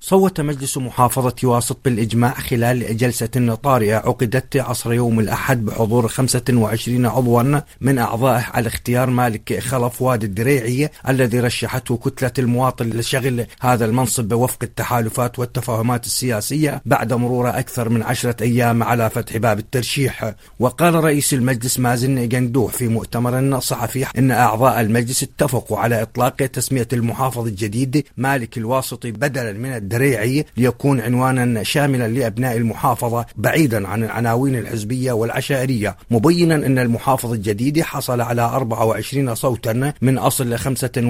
صوت مجلس محافظة واسط بالإجماع خلال جلسة طارئة عقدت عصر يوم الأحد بحضور 25 عضوا من أعضائه على اختيار مالك خلف وادي الدريعي الذي رشحته كتلة المواطن لشغل هذا المنصب وفق التحالفات والتفاهمات السياسية بعد مرور أكثر من 10 أيام على فتح باب الترشيح. وقال رئيس المجلس مازن قندوح في مؤتمر صحفي إن أعضاء المجلس اتفقوا على إطلاق تسمية المحافظ الجديد مالك الواسط بدلا من الدريعي ليكون عنوانا شاملا لأبناء المحافظة بعيدا عن العناوين الحزبية والعشائرية، مبينا أن المحافظ الجديد حصل على 24 صوتا من أصل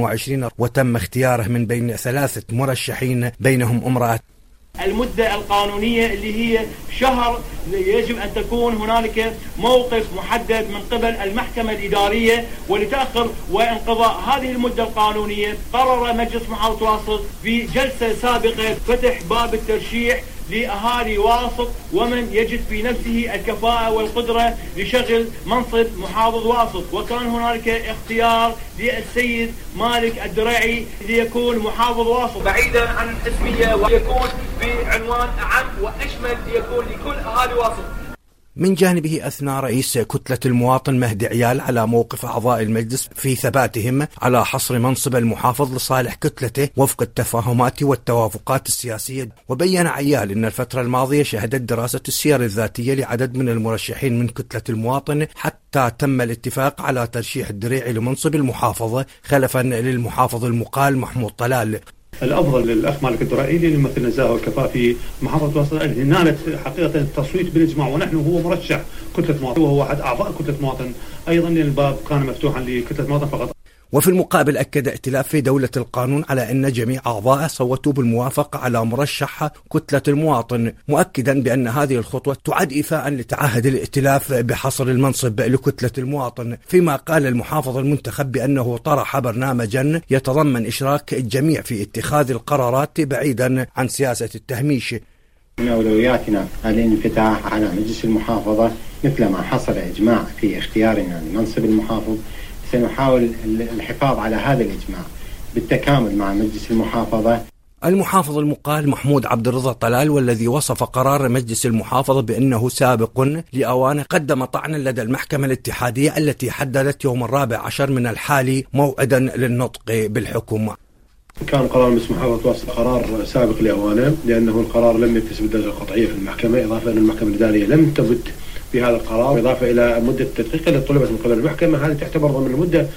25 وتم اختياره من بين 3 مرشحين بينهم امرأة. المدة القانونية اللي هي شهر يجب أن تكون هنالك موقف محدد من قبل المحكمة الإدارية ولتأخر وانقضاء هذه المدة القانونية. قرر مجلس محافظة واسط في جلسة سابقة فتح باب الترشيح لأهالي واسط ومن يجد في نفسه الكفاءة والقدرة لشغل منصب محافظ واسط، وكان هنالك اختيار للسيد مالك الدريعي ليكون محافظ واسط بعيدا عن الحزبية ويكون بعنوان أعم وأشمل ليكون لكل أهالي واسط. من جانبه أثنى رئيس كتلة المواطن مهدي عيال على موقف أعضاء المجلس في ثباتهم على حصر منصب المحافظ لصالح كتلته وفق التفاهمات والتوافقات السياسية. وبين عيال أن الفترة الماضية شهدت دراسة السير الذاتية لعدد من المرشحين من كتلة المواطن حتى تم الاتفاق على ترشيح الدريعي لمنصب المحافظة خلفا للمحافظ المقال محمود طلال. الافضل للاخ مالك الدريعي اللي يمثل النزاهه والكفاءه في محافظه واسط اللي نالت حقيقه التصويت بالاجماع، ونحن هو مرشح كتله مواطن وهو احد اعضاء كتله مواطن ايضا، الباب كان مفتوحا لكتله مواطن فقط. وفي المقابل أكد ائتلاف في دولة القانون على أن جميع أعضائه صوتوا بالموافقة على مرشح كتلة المواطن، مؤكدا بأن هذه الخطوة تعد إيفاء لتعهد الائتلاف بحصر المنصب لكتلة المواطن. فيما قال المحافظ المنتخب بأنه طرح برنامجا يتضمن إشراك الجميع في اتخاذ القرارات بعيدا عن سياسة التهميش. من أولوياتنا الانفتاح على مجلس المحافظة مثلما حصل إجماع في اختيارنا لمنصب المحافظ، سنحاول الحفاظ على هذا الإجماع بالتكامل مع مجلس المحافظة. المحافظ المقال محمود عبد الرضا طلال والذي وصف قرار مجلس المحافظة بأنه سابق لأوانه قدم طعنا لدى المحكمة الاتحادية التي حددت يوم 14 من الحالي موعدا للنطق بالحكم. كان قرار مجلس محافظة واسط قرار سابق لأوانه لأنه القرار لم يكتسب الدرجة القطعية في المحكمة، إضافة أن المحكمة الإدارية لم تبت بهذا القرار، إضافة إلى مدة التدقيق التي طلبت من قبل المحكمة، هذه تعتبر ضمن المدة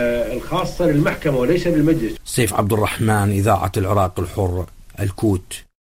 الخاصة للمحكمة وليس بالمجلس. سيف عبد الرحمن، إذاعة العراق الحر، الكوت.